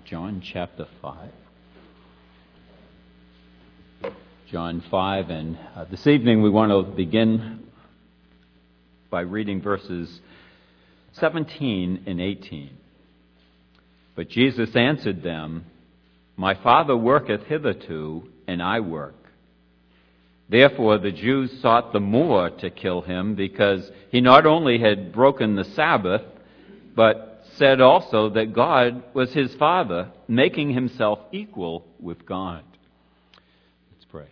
John chapter 5. John 5, and this evening we want to begin by reading verses 17 and 18. But Jesus answered them, "My Father worketh hitherto, and I work." Therefore the Jews sought the more to kill him, because he not only had broken the Sabbath, but said also that God was his Father, making himself equal with God. Let's pray.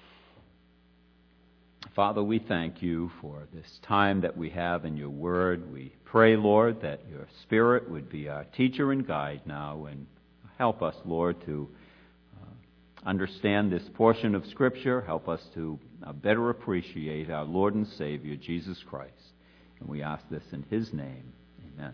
Father, we thank you for this time that we have in your word. We pray, Lord, that your Spirit would be our teacher and guide now, and help us, Lord, to understand this portion of Scripture. Help us to better appreciate our Lord and Savior, Jesus Christ. And we ask this in his name. Amen.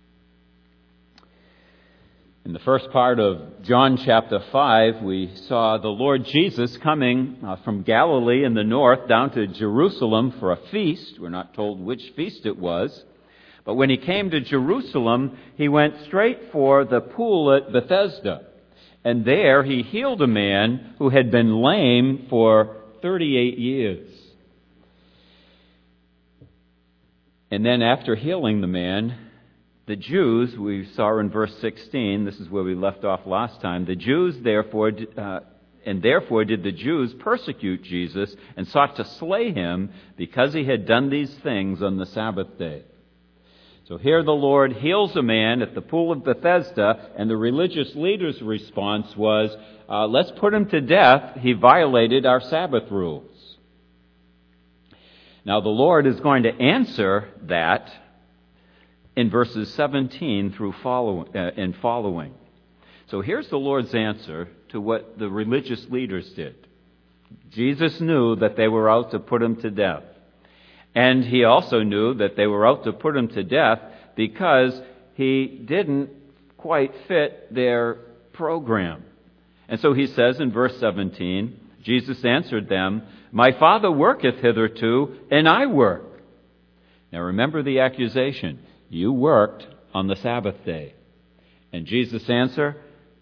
In the first part of John chapter 5, we saw the Lord Jesus coming from Galilee in the north down to Jerusalem for a feast. We're not told which feast it was. But when he came to Jerusalem, he went straight for the pool at Bethesda. And there he healed a man who had been lame for 38 years. And then after healing the man, the Jews, we saw in verse 16, this is where we left off last time, the Jews therefore did the Jews persecute Jesus and sought to slay him because he had done these things on the Sabbath day. So here the Lord heals a man at the pool of Bethesda, and the religious leaders' response was, let's put him to death. He violated our Sabbath rules. Now the Lord is going to answer that in verses 17 through following. So here's the Lord's answer to what the religious leaders did. Jesus knew that they were out to put him to death. And he also knew that they were out to put him to death because he didn't quite fit their program. And so he says in verse 17, Jesus answered them, "My Father worketh hitherto, and I work." Now remember the accusation. You worked on the Sabbath day. And Jesus' answer,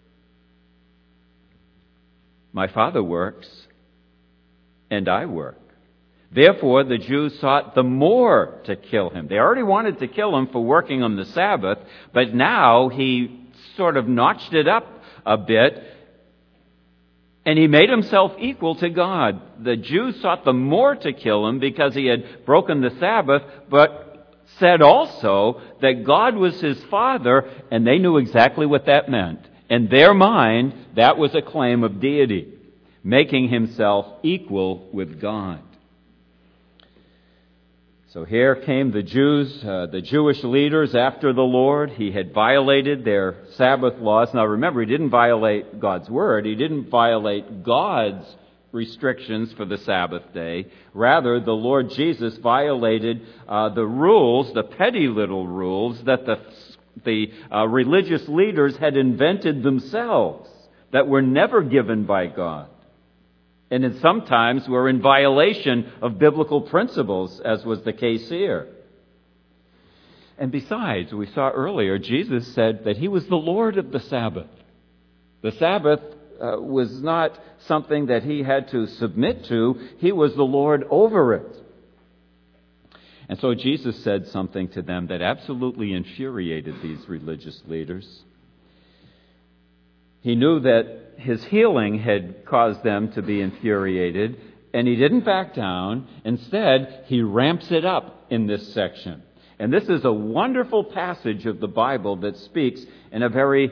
"My Father works, and I work." Therefore, the Jews sought the more to kill him. They already wanted to kill him for working on the Sabbath, but now he sort of notched it up a bit, and he made himself equal to God. The Jews sought the more to kill him because he had broken the Sabbath, but said also that God was his Father, and they knew exactly what that meant. In their mind, that was a claim of deity, making himself equal with God. So here came the Jews, the Jewish leaders after the Lord. He had violated their Sabbath laws. Now remember, he didn't violate God's word. He didn't violate God's restrictions for the Sabbath day. Rather, the Lord Jesus violated the rules, the petty little rules that the religious leaders had invented themselves that were never given by God. And sometimes were in violation of biblical principles, as was the case here. And besides, we saw earlier, Jesus said that he was the Lord of the Sabbath. The Sabbath was not something that he had to submit to. He was the Lord over it. And so Jesus said something to them that absolutely infuriated these religious leaders. He knew that his healing had caused them to be infuriated, and he didn't back down. Instead, he ramps it up in this section. And this is a wonderful passage of the Bible that speaks in a very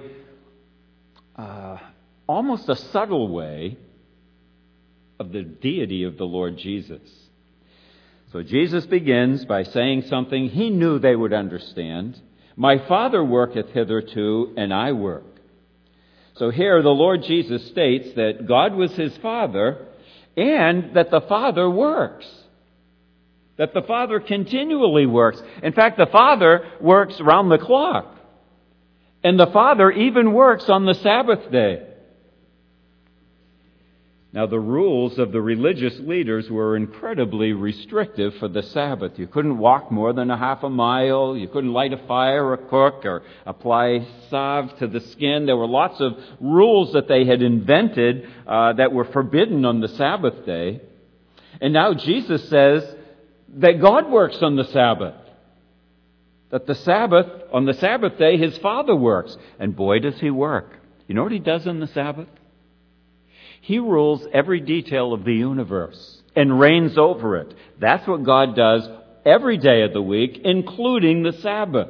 almost a subtle way of the deity of the Lord Jesus. So Jesus begins by saying something he knew they would understand. "My Father worketh hitherto, and I work." So here the Lord Jesus states that God was his Father and that the Father works. That the Father continually works. In fact, the Father works round the clock. And the Father even works on the Sabbath day. Now, the rules of the religious leaders were incredibly restrictive for the Sabbath. You couldn't walk more than a half a mile. You couldn't light a fire or cook or apply salve to the skin. There were lots of rules that they had invented that were forbidden on the Sabbath day. And now Jesus says that God works on the Sabbath. That on the Sabbath day, His Father works. And boy, does He work. You know what He does on the Sabbath? He rules every detail of the universe and reigns over it. That's what God does every day of the week, including the Sabbath.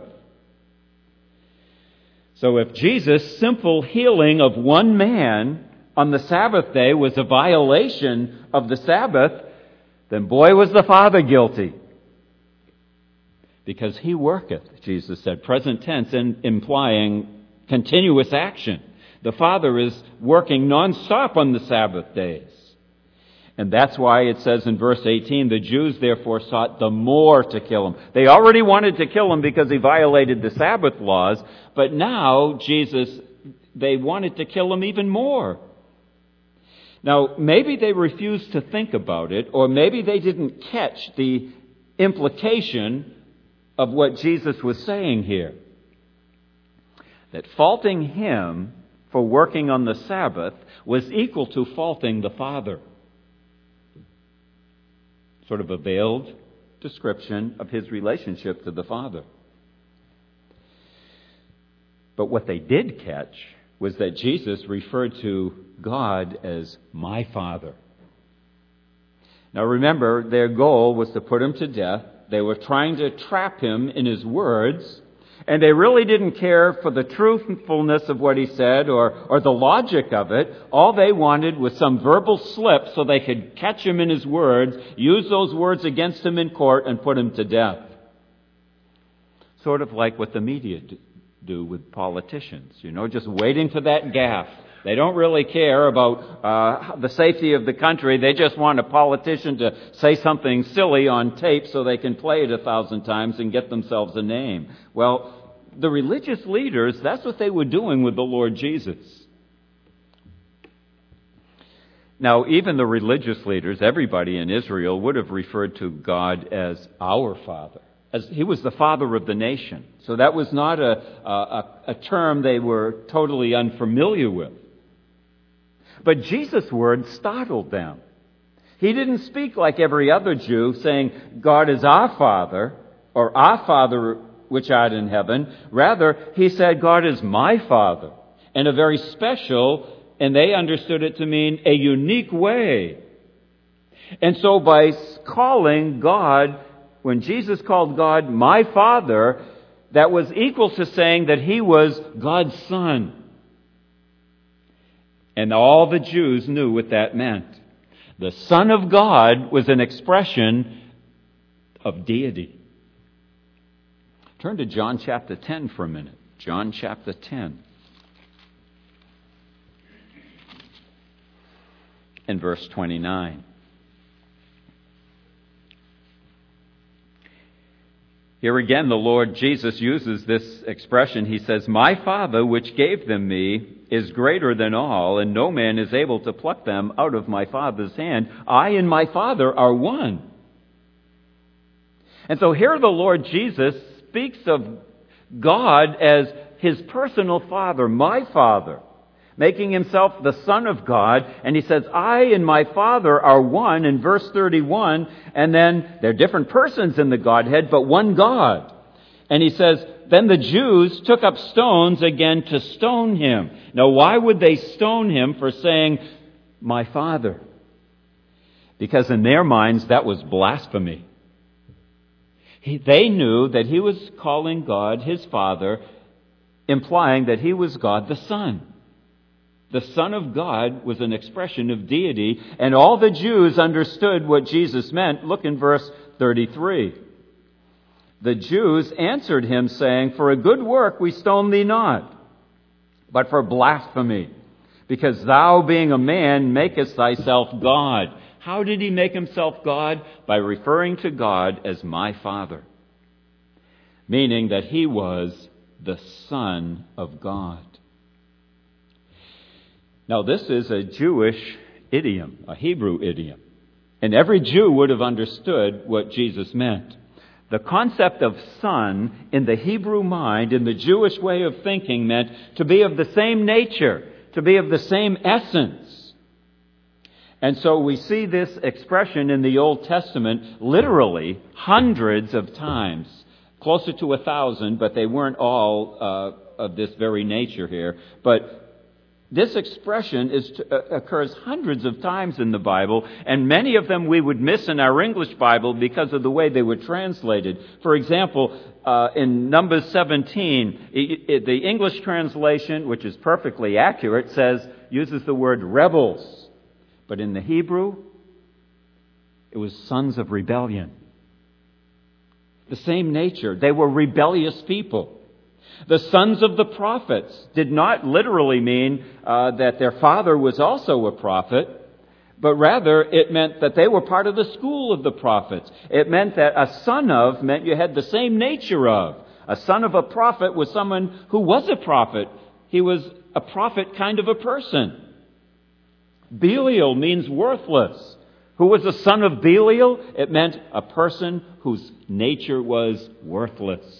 So if Jesus' simple healing of one man on the Sabbath day was a violation of the Sabbath, then boy was the Father guilty. Because He worketh, Jesus said, present tense, and implying continuous action. The Father is working nonstop on the Sabbath days. And that's why it says in verse 18, the Jews therefore sought the more to kill Him. They already wanted to kill Him because He violated the Sabbath laws, but now they wanted to kill Him even more. Now, maybe they refused to think about it, or maybe they didn't catch the implication of what Jesus was saying here. That faulting Him for working on the Sabbath was equal to faulting the Father. Sort of a veiled description of His relationship to the Father. But what they did catch was that Jesus referred to God as my Father. Now remember, their goal was to put Him to death. They were trying to trap Him in His words. And they really didn't care for the truthfulness of what He said or the logic of it. All they wanted was some verbal slip so they could catch Him in His words, use those words against Him in court, and put Him to death. Sort of like what the media do with politicians, just waiting for that gaffe. They don't really care about the safety of the country. They just want a politician to say something silly on tape so they can play it 1,000 times and get themselves a name. Well, the religious leaders, that's what they were doing with the Lord Jesus. Now, even the religious leaders, everybody in Israel, would have referred to God as our Father. As He was the Father of the nation. So that was not a term they were totally unfamiliar with. But Jesus' words startled them. He didn't speak like every other Jew, saying, God is our Father, or our Father which art in heaven. Rather, He said, God is my Father, in a very special, and they understood it to mean a unique way. And so by calling God, when Jesus called God my Father, that was equal to saying that He was God's Son. And all the Jews knew what that meant. The Son of God was an expression of deity. Turn to John chapter 10 for a minute. John chapter 10. And verse 29. Here again, the Lord Jesus uses this expression. He says, my Father, which gave them me, is greater than all, and no man is able to pluck them out of my Father's hand. I and my Father are one. And so here the Lord Jesus speaks of God as His personal Father, my Father, making Himself the Son of God. And He says, I and my Father are one in verse 31. And then they're different persons in the Godhead, but one God. And He says, then the Jews took up stones again to stone Him. Now, why would they stone Him for saying, my Father? Because in their minds, that was blasphemy. They knew that He was calling God His Father, implying that He was God the Son. The Son of God was an expression of deity, and all the Jews understood what Jesus meant. Look in verse 33. The Jews answered Him, saying, for a good work we stone thee not, but for blasphemy, because thou, being a man, makest thyself God. How did He make Himself God? By referring to God as my Father, meaning that He was the Son of God. Now, this is a Jewish idiom, a Hebrew idiom. And every Jew would have understood what Jesus meant. The concept of son in the Hebrew mind, in the Jewish way of thinking, meant to be of the same nature, to be of the same essence. And so we see this expression in the Old Testament literally hundreds of times, closer to 1,000, but they weren't all of this very nature here. But this expression occurs hundreds of times in the Bible, and many of them we would miss in our English Bible because of the way they were translated. For example, in Numbers 17, the English translation, which is perfectly accurate, uses the word rebels. But in the Hebrew, it was sons of rebellion. The same nature. They were rebellious people. The sons of the prophets did not literally mean that their father was also a prophet, but rather it meant that they were part of the school of the prophets. It meant that a son of meant you had the same nature of. A son of a prophet was someone who was a prophet. He was a prophet kind of a person. Belial means worthless. Who was a son of Belial? It meant a person whose nature was worthless.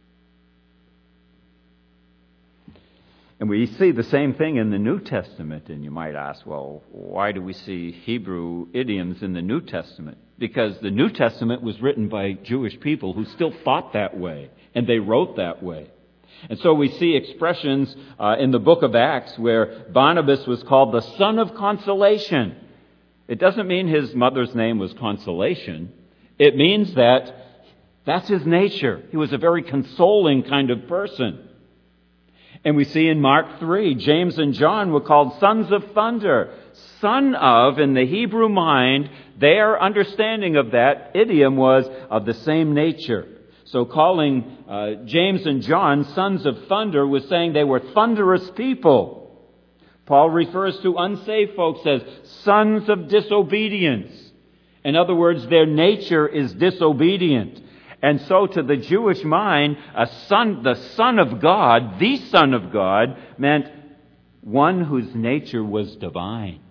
And we see the same thing in the New Testament. And you might ask, well, why do we see Hebrew idioms in the New Testament? Because the New Testament was written by Jewish people who still thought that way, and they wrote that way. And so we see expressions in the book of Acts where Barnabas was called the son of consolation. It doesn't mean his mother's name was Consolation. It means that that's his nature. He was a very consoling kind of person. And we see in Mark 3, James and John were called sons of thunder. Son of, in the Hebrew mind, their understanding of that idiom was of the same nature. So calling James and John sons of thunder was saying they were thunderous people. Paul refers to unsaved folks as sons of disobedience. In other words, their nature is disobedient. And so to the Jewish mind, the Son of God, the Son of God, meant one whose nature was divine.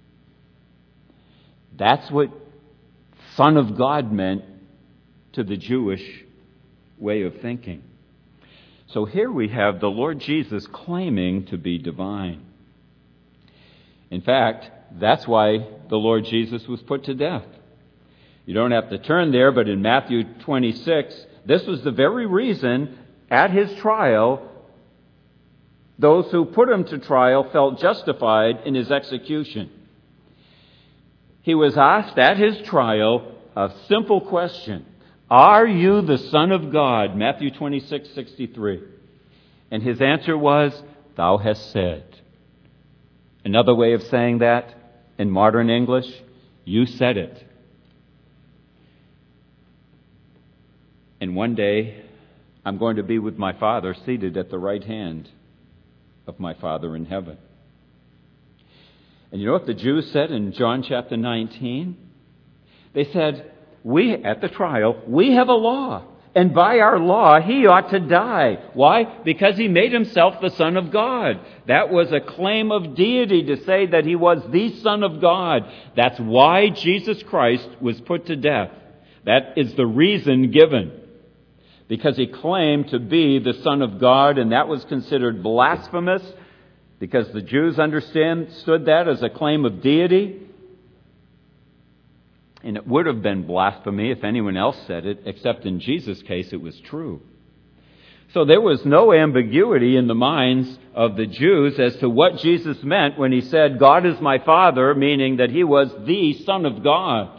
That's what Son of God meant to the Jewish way of thinking. So here we have the Lord Jesus claiming to be divine. In fact, that's why the Lord Jesus was put to death. You don't have to turn there, but in Matthew 26, this was the very reason at his trial, those who put him to trial felt justified in his execution. He was asked at his trial a simple question. Are you the Son of God? Matthew 26:63. And his answer was, Thou hast said. Another way of saying that in modern English, you said it. And one day, I'm going to be with my Father seated at the right hand of my Father in heaven. And you know what the Jews said in John chapter 19? They said, at the trial, we have a law. And by our law, he ought to die. Why? Because he made himself the Son of God. That was a claim of deity to say that he was the Son of God. That's why Jesus Christ was put to death. That is the reason given. Because he claimed to be the Son of God, and that was considered blasphemous, because the Jews understood that as a claim of deity. And it would have been blasphemy if anyone else said it, except in Jesus' case it was true. So there was no ambiguity in the minds of the Jews as to what Jesus meant when he said, God is my Father, meaning that he was the Son of God.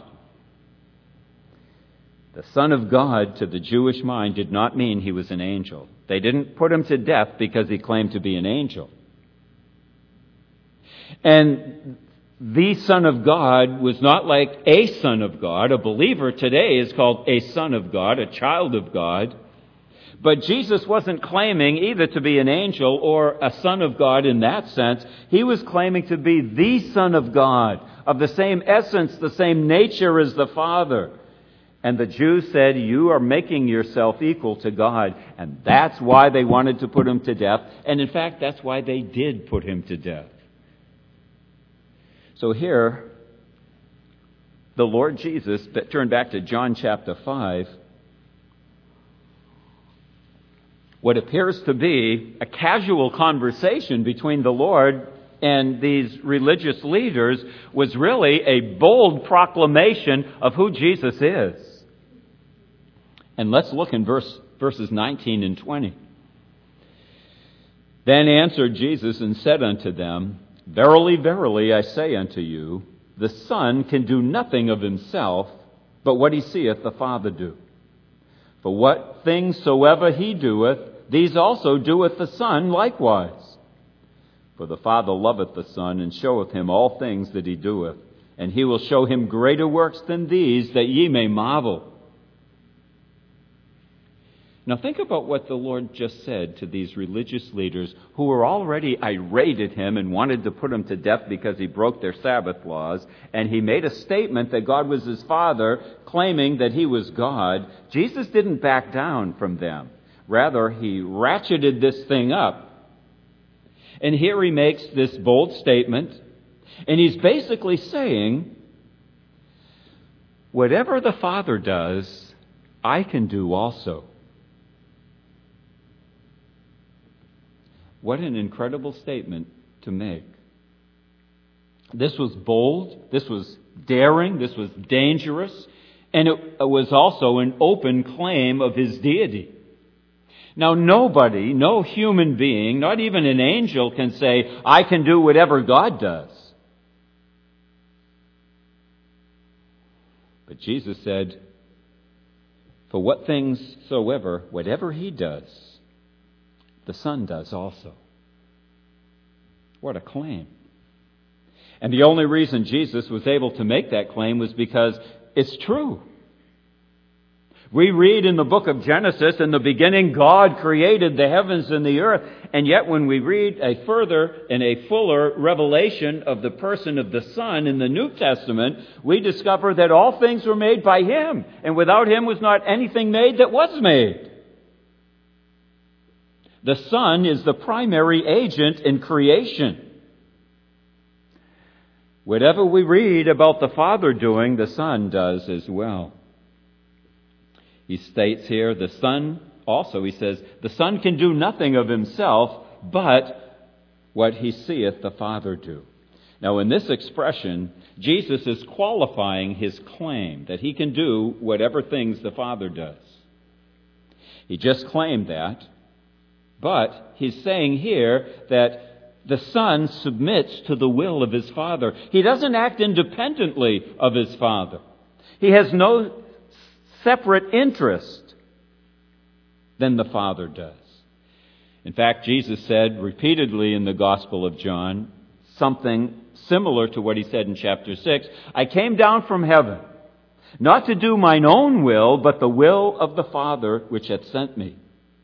The Son of God, to the Jewish mind, did not mean he was an angel. They didn't put him to death because he claimed to be an angel. And the Son of God was not like a Son of God. A believer today is called a Son of God, a child of God. But Jesus wasn't claiming either to be an angel or a Son of God in that sense. He was claiming to be the Son of God, of the same essence, the same nature as the Father. And the Jews said, you are making yourself equal to God. And that's why they wanted to put him to death. And in fact, that's why they did put him to death. So here, the Lord Jesus, turn back to John chapter 5, what appears to be a casual conversation between the Lord and these religious leaders was really a bold proclamation of who Jesus is. And let's look in verses 19 and 20. Then answered Jesus and said unto them, Verily, verily, I say unto you, the Son can do nothing of himself, but what he seeth the Father do. For what things soever he doeth, these also doeth the Son likewise. For the Father loveth the Son, and showeth him all things that he doeth. And he will show him greater works than these, that ye may marvel. Now think about what the Lord just said to these religious leaders who were already irate at him and wanted to put him to death because he broke their Sabbath laws. And he made a statement that God was his Father, claiming that he was God. Jesus didn't back down from them. Rather, he ratcheted this thing up. And here he makes this bold statement, and he's basically saying, whatever the Father does, I can do also. What an incredible statement to make. This was bold, this was daring, this was dangerous, and it was also an open claim of his deity. Now nobody, no human being, not even an angel can say, I can do whatever God does. But Jesus said, for what things soever, whatever he does, the Son does also. What a claim. And the only reason Jesus was able to make that claim was because it's true. We read in the book of Genesis, in the beginning God created the heavens and the earth. And yet when we read a further and a fuller revelation of the person of the Son in the New Testament, we discover that all things were made by him. And without him was not anything made that was made. The Son is the primary agent in creation. Whatever we read about the Father doing, the Son does as well. He states here, the Son also, he says, the Son can do nothing of himself, but what he seeth the Father do. Now in this expression, Jesus is qualifying his claim that he can do whatever things the Father does. He just claimed that, but he's saying here that the Son submits to the will of his Father. He doesn't act independently of his Father. He has no separate interest than the Father does. In fact, Jesus said repeatedly in the Gospel of John something similar to what he said in chapter 6. I came down from heaven, not to do mine own will, but the will of the Father which hath sent me.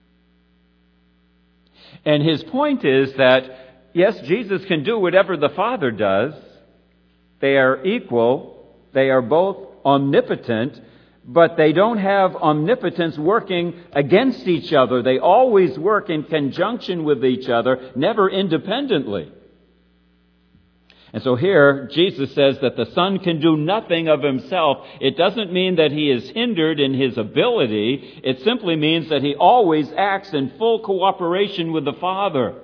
And his point is that, yes, Jesus can do whatever the Father does. They are equal. They are both omnipotent. But they don't have omnipotence working against each other. They always work in conjunction with each other, never independently. And so here, Jesus says that the Son can do nothing of himself. It doesn't mean that he is hindered in his ability. It simply means that he always acts in full cooperation with the Father.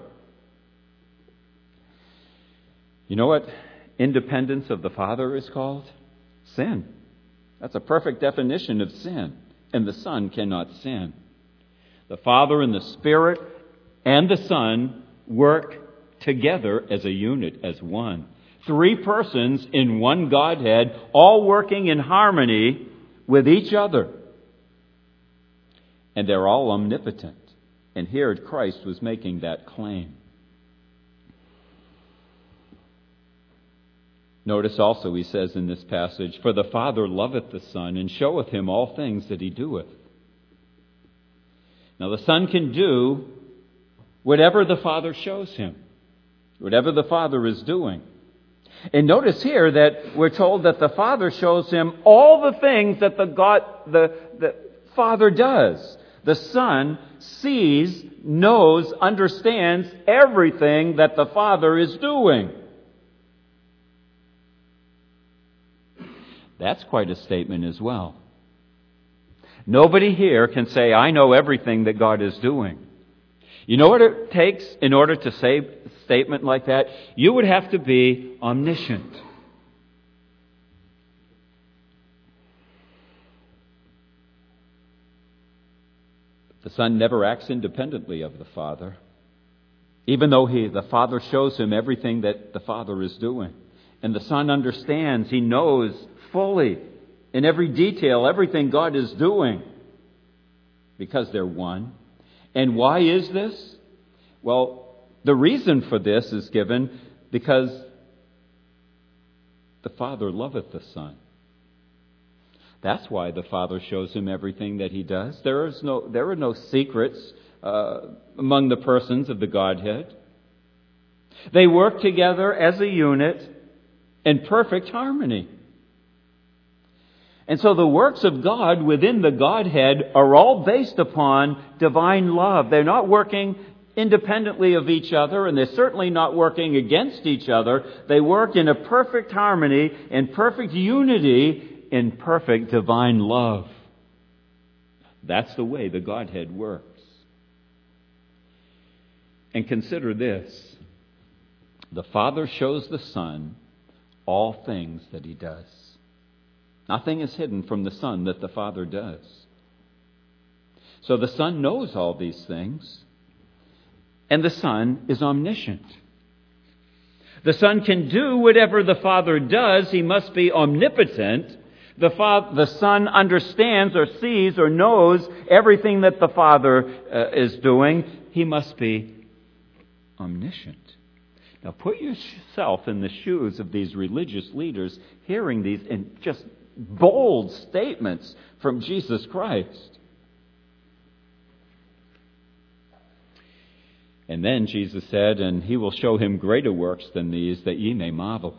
You know what independence of the Father is called? Sin. That's a perfect definition of sin. And the Son cannot sin. The Father and the Spirit and the Son work together as a unit, as one. Three persons in one Godhead, all working in harmony with each other. And they're all omnipotent. And here Christ was making that claim. Notice also he says in this passage, for the Father loveth the Son, and showeth him all things that he doeth. Now the Son can do whatever the Father shows him, whatever the Father is doing. And notice here that we're told that the Father shows him all the things that the Father does. The Son sees, knows, understands everything that the Father is doing. That's quite a statement as well. Nobody here can say, I know everything that God is doing. You know what it takes in order to say a statement like that? You would have to be omniscient. The Son never acts independently of the Father, even though the Father shows him everything that the Father is doing. And the Son understands, he knows fully, in every detail, everything God is doing, because they're one. And why is this? Well, the reason for this is given because the Father loveth the Son. That's why the Father shows him everything that he does. There are no secrets among the persons of the Godhead. They work together as a unit in perfect harmony. And so the works of God within the Godhead are all based upon divine love. They're not working independently of each other, and they're certainly not working against each other. They work in a perfect harmony, in perfect unity, in perfect divine love. That's the way the Godhead works. And consider this. The Father shows the Son all things that he does. Nothing is hidden from the Son that the Father does. So the Son knows all these things, and the Son is omniscient. The Son can do whatever the Father does. He must be omnipotent. The Son understands or sees or knows everything that the Father is doing. He must be omniscient. Now put yourself in the shoes of these religious leaders hearing these and just bold statements from Jesus Christ. And then Jesus said, and he will show him greater works than these, that ye may marvel.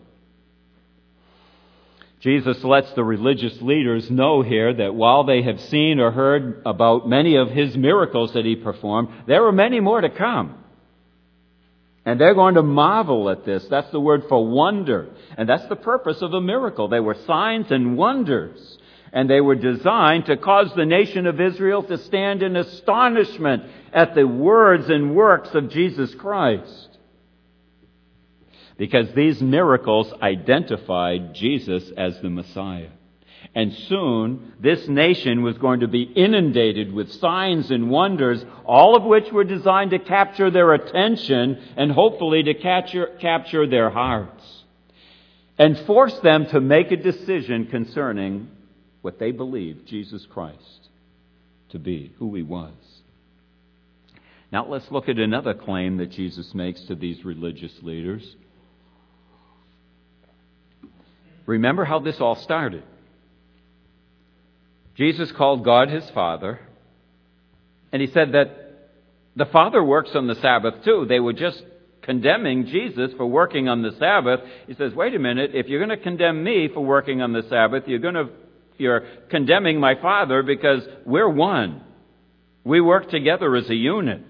Jesus lets the religious leaders know here that while they have seen or heard about many of his miracles that he performed, there are many more to come. And they're going to marvel at this. That's the word for wonder. And that's the purpose of a miracle. They were signs and wonders. And they were designed to cause the nation of Israel to stand in astonishment at the words and works of Jesus Christ. Because these miracles identified Jesus as the Messiah. And soon, this nation was going to be inundated with signs and wonders, all of which were designed to capture their attention and hopefully to capture their hearts. And force them to make a decision concerning what they believed Jesus Christ to be, who he was. Now let's look at another claim that Jesus makes to these religious leaders. Remember how this all started. Jesus called God his Father, and he said that the Father works on the Sabbath too. They were just condemning Jesus for working on the Sabbath. He says, wait a minute, if you're going to condemn me for working on the Sabbath, you're condemning my Father, because we're one. We work together as a unit.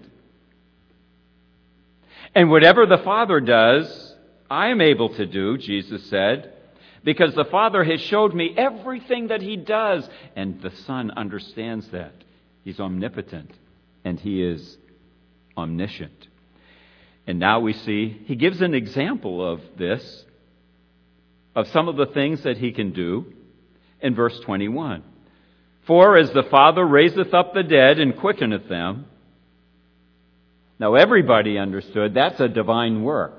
And whatever the Father does, I am able to do, Jesus said, because the Father has showed me everything that he does. And the Son understands that. He's omnipotent and he is omniscient. And now we see, he gives an example of this, of some of the things that he can do in verse 21. For as the Father raiseth up the dead and quickeneth them. Now everybody understood that's a divine work.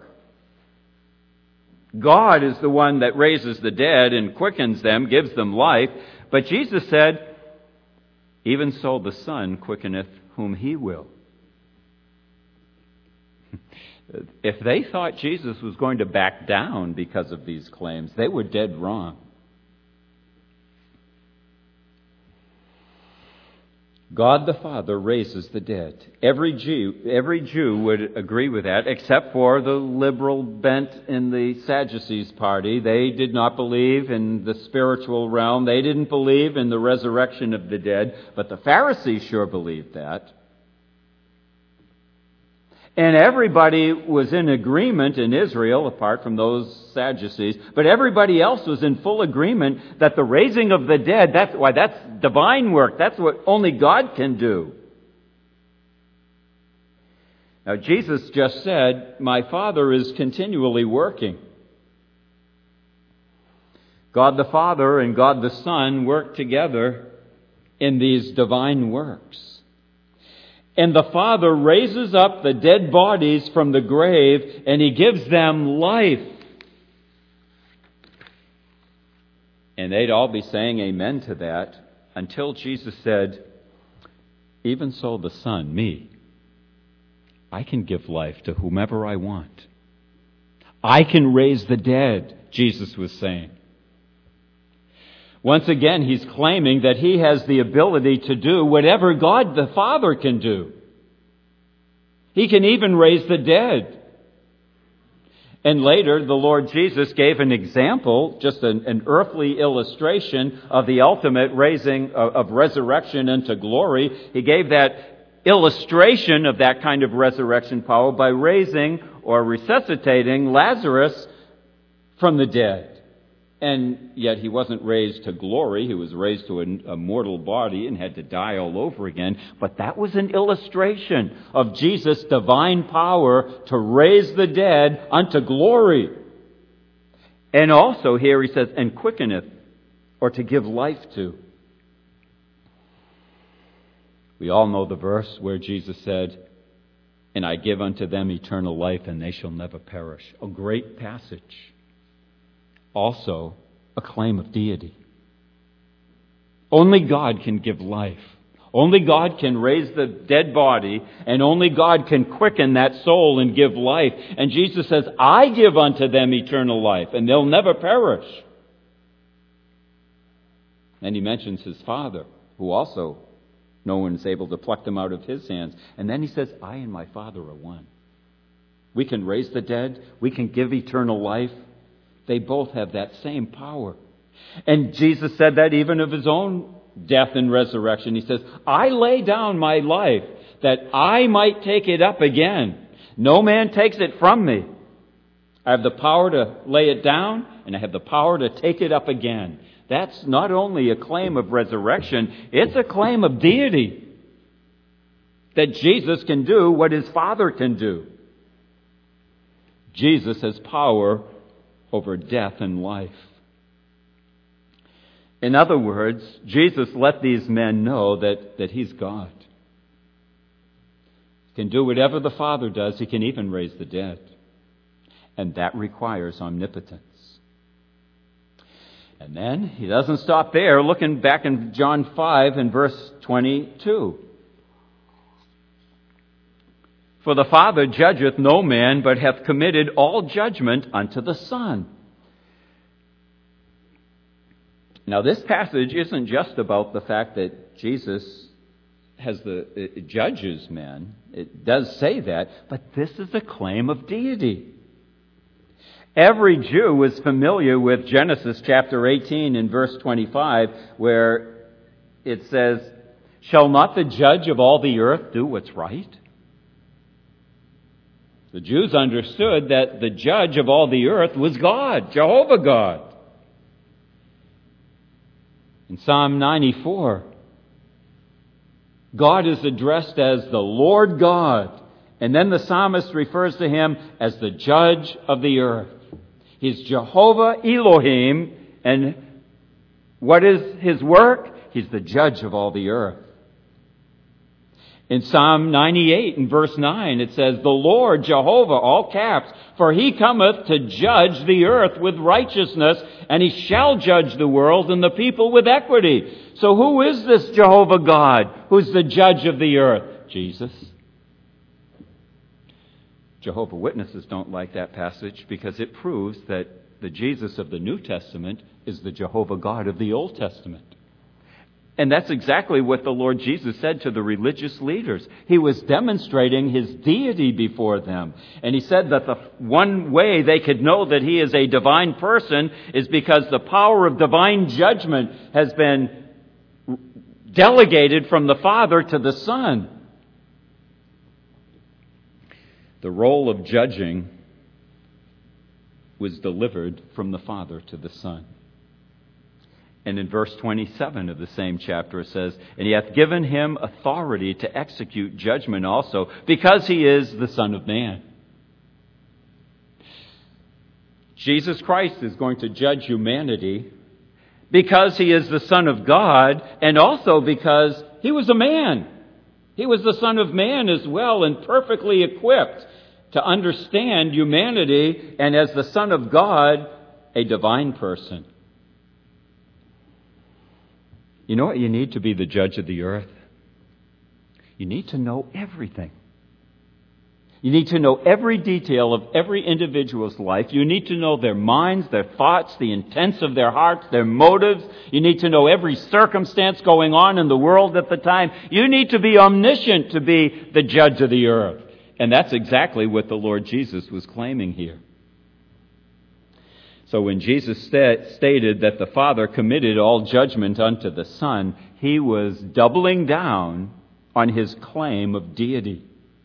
God is the one that raises the dead and quickens them, gives them life. But Jesus said, even so the Son quickeneth whom he will. If they thought Jesus was going to back down because of these claims, they were dead wrong. God the Father raises the dead. Every Jew would agree with that, except for the liberal bent in the Sadducees party. They did not believe in the spiritual realm. They didn't believe in the resurrection of the dead. But the Pharisees sure believed that. And everybody was in agreement in Israel, apart from those Sadducees, but everybody else was in full agreement that the raising of the dead, that's divine work. That's what only God can do. Now, Jesus just said, "My Father is continually working." God the Father and God the Son work together in these divine works. And the Father raises up the dead bodies from the grave, and He gives them life. And they'd all be saying amen to that until Jesus said, "Even so the Son, me, I can give life to whomever I want. I can raise the dead," Jesus was saying. Once again, He's claiming that He has the ability to do whatever God the Father can do. He can even raise the dead. And later, the Lord Jesus gave an example, just an earthly illustration of the ultimate raising of resurrection into glory. He gave that illustration of that kind of resurrection power by raising or resuscitating Lazarus from the dead. And yet He wasn't raised to glory. He was raised to a mortal body and had to die all over again. But that was an illustration of Jesus' divine power to raise the dead unto glory. And also here He says, "and quickeneth," or to give life to. We all know the verse where Jesus said, "And I give unto them eternal life, and they shall never perish." A great passage. Also, a claim of deity. Only God can give life. Only God can raise the dead body, and only God can quicken that soul and give life. And Jesus says, "I give unto them eternal life, and they'll never perish." And He mentions His Father, who also no one is able to pluck them out of His hands. And then He says, "I and my Father are one." We can raise the dead. We can give eternal life. They both have that same power. And Jesus said that even of His own death and resurrection. He says, "I lay down my life that I might take it up again. No man takes it from me. I have the power to lay it down, and I have the power to take it up again." That's not only a claim of resurrection, it's a claim of deity. That Jesus can do what His Father can do. Jesus has power over death and life. In other words, Jesus let these men know that He's God. He can do whatever the Father does. He can even raise the dead. And that requires omnipotence. And then He doesn't stop there. Looking back in John 5 and verse 22. "For the Father judgeth no man, but hath committed all judgment unto the Son." Now, this passage isn't just about the fact that Jesus judges men. It does say that, but this is a claim of deity. Every Jew was familiar with Genesis chapter 18 and verse 25, where it says, "Shall not the judge of all the earth do what's right?" The Jews understood that the judge of all the earth was God, Jehovah God. In Psalm 94, God is addressed as the Lord God, and then the psalmist refers to Him as the judge of the earth. He's Jehovah Elohim, and what is His work? He's the judge of all the earth. In Psalm 98 and verse 9, it says, "The Lord Jehovah," all caps, "for He cometh to judge the earth with righteousness, and He shall judge the world and the people with equity." So who is this Jehovah God who's the judge of the earth? Jesus. Jehovah's Witnesses don't like that passage because it proves that the Jesus of the New Testament is the Jehovah God of the Old Testament. And that's exactly what the Lord Jesus said to the religious leaders. He was demonstrating His deity before them. And He said that the one way they could know that He is a divine person is because the power of divine judgment has been delegated from the Father to the Son. The role of judging was delivered from the Father to the Son. And in verse 27 of the same chapter it says, "And he hath given him authority to execute judgment also, because he is the Son of Man." Jesus Christ is going to judge humanity because he is the Son of God, and also because he was a man. He was the Son of Man as well, and perfectly equipped to understand humanity, and as the Son of God, a divine person. You know what you need to be the judge of the earth? You need to know everything. You need to know every detail of every individual's life. You need to know their minds, their thoughts, the intents of their hearts, their motives. You need to know every circumstance going on in the world at the time. You need to be omniscient to be the judge of the earth. And that's exactly what the Lord Jesus was claiming here. So when Jesus stated that the Father committed all judgment unto the Son, he was doubling down on his claim of deity.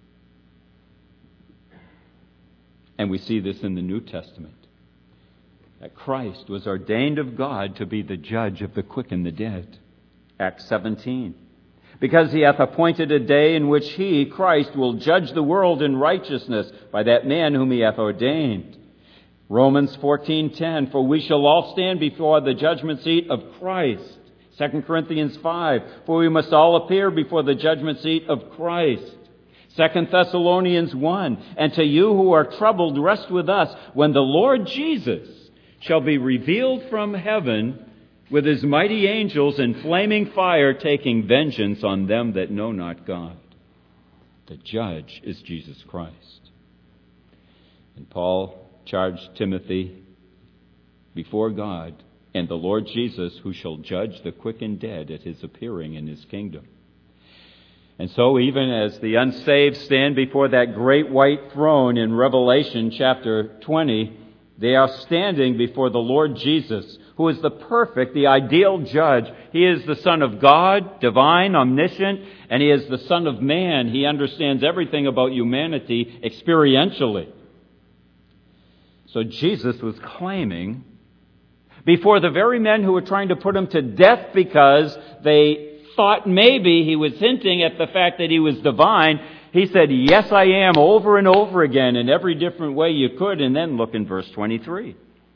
And we see this in the New Testament, that Christ was ordained of God to be the judge of the quick and the dead. Acts 17. Because he hath appointed a day in which he, Christ, will judge the world in righteousness by that man whom he hath ordained. Romans 14:10, for we shall all stand before the judgment seat of Christ. 2 Corinthians 5, for we must all appear before the judgment seat of Christ. 2 Thessalonians 1, and to you who are troubled, rest with us when the Lord Jesus shall be revealed from heaven with his mighty angels in flaming fire, taking vengeance on them that know not God. The judge is Jesus Christ. And Paul charged Timothy before God and the Lord Jesus, who shall judge the quick and dead at his appearing in his kingdom. And so even as the unsaved stand before that great white throne in Revelation chapter 20, they are standing before the Lord Jesus, who is the perfect, the ideal judge. He is the Son of God, divine, omniscient, and he is the Son of Man. He understands everything about humanity experientially. So Jesus was claiming before the very men who were trying to put him to death because they thought maybe he was hinting at the fact that he was divine, he said, yes, I am, over and over again in every different way you could. And then look in verse 23.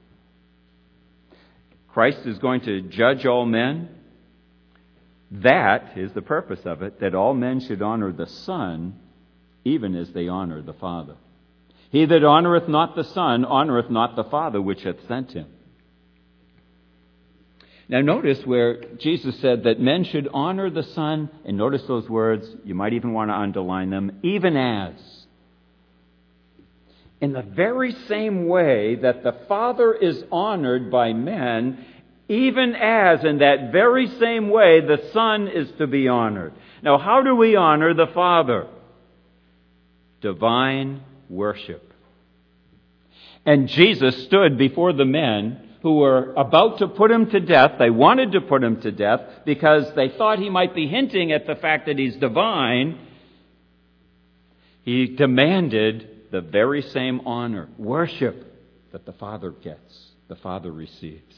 Christ is going to judge all men. That is the purpose of it, that all men should honor the Son even as they honor the Father. He that honoreth not the Son honoreth not the Father which hath sent him. Now notice where Jesus said that men should honor the Son, and notice those words, you might even want to underline them, even as. In the very same way that the Father is honored by men, even as in that very same way the Son is to be honored. Now how do we honor the Father? Divine worship. And Jesus stood before the men who were about to put him to death. They wanted to put him to death because they thought he might be hinting at the fact that he's divine. He demanded the very same honor, worship that the Father gets, the Father receives.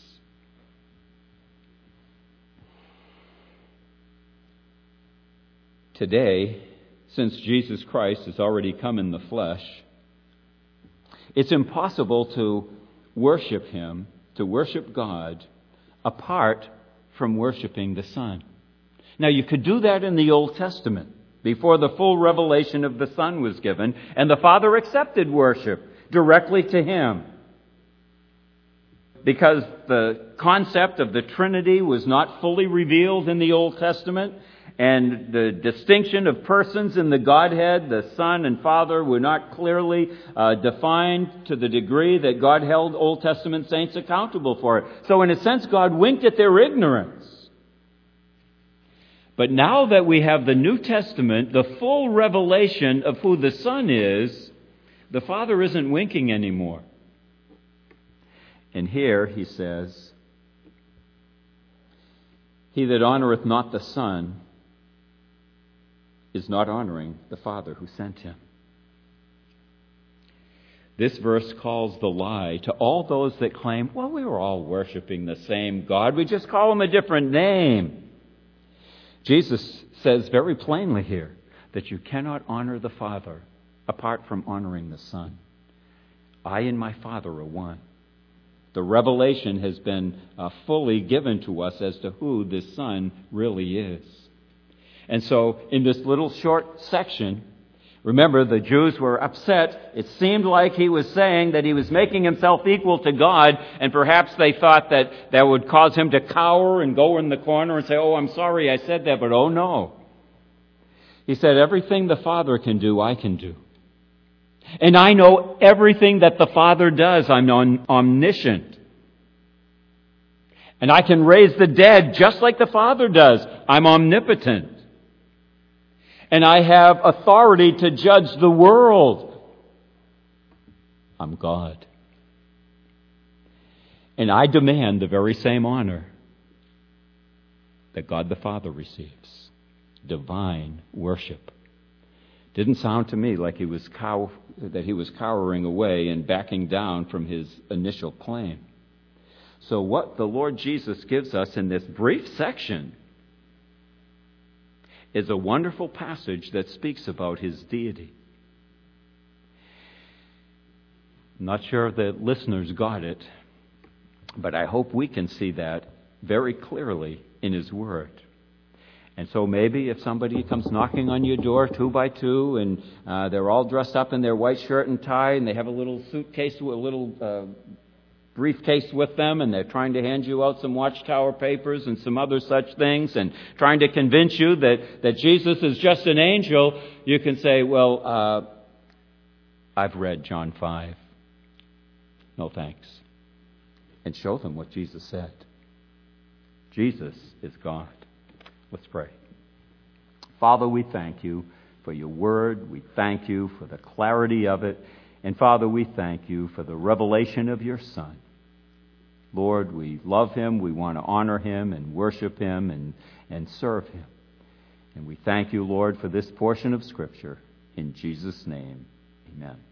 Today, since Jesus Christ has already come in the flesh, it's impossible to worship him, to worship God, apart from worshiping the Son. Now, you could do that in the Old Testament, before the full revelation of the Son was given, and the Father accepted worship directly to him. Because the concept of the Trinity was not fully revealed in the Old Testament, and the distinction of persons in the Godhead, the Son and Father, were not clearly defined to the degree that God held Old Testament saints accountable for it. So in a sense, God winked at their ignorance. But now that we have the New Testament, the full revelation of who the Son is, the Father isn't winking anymore. And here he says, he that honoreth not the Son is not honoring the Father who sent him. This verse calls the lie to all those that claim, well, we were all worshiping the same God. We just call him a different name. Jesus says very plainly here that you cannot honor the Father apart from honoring the Son. I and my Father are one. The revelation has been fully given to us as to who this Son really is. And so in this little short section, remember, the Jews were upset. It seemed like he was saying that he was making himself equal to God, and perhaps they thought that that would cause him to cower and go in the corner and say, oh, I'm sorry I said that, but oh no. He said, everything the Father can do, I can do. And I know everything that the Father does. I'm omniscient. And I can raise the dead just like the Father does. I'm omnipotent. And I have authority to judge the world. I'm God. And I demand the very same honor that God the Father receives. Divine worship. Didn't sound to me like he was cowering away and backing down from his initial claim. So what the Lord Jesus gives us in this brief section is a wonderful passage that speaks about his deity. I'm not sure if the listeners got it, but I hope we can see that very clearly in his word. And so maybe if somebody comes knocking on your door 2 by 2 and they're all dressed up in their white shirt and tie and they have a little suitcase, a little briefcase with them, and they're trying to hand you out some Watchtower papers and some other such things and trying to convince you that Jesus is just an angel, you can say, well, I've read John 5. No thanks. And show them what Jesus said. Jesus is God. Let's pray. Father, we thank you for your word. We thank you for the clarity of it. And Father, we thank you for the revelation of your Son. Lord, we love him. We want to honor him and worship him and serve him. And we thank you, Lord, for this portion of Scripture. In Jesus' name, amen.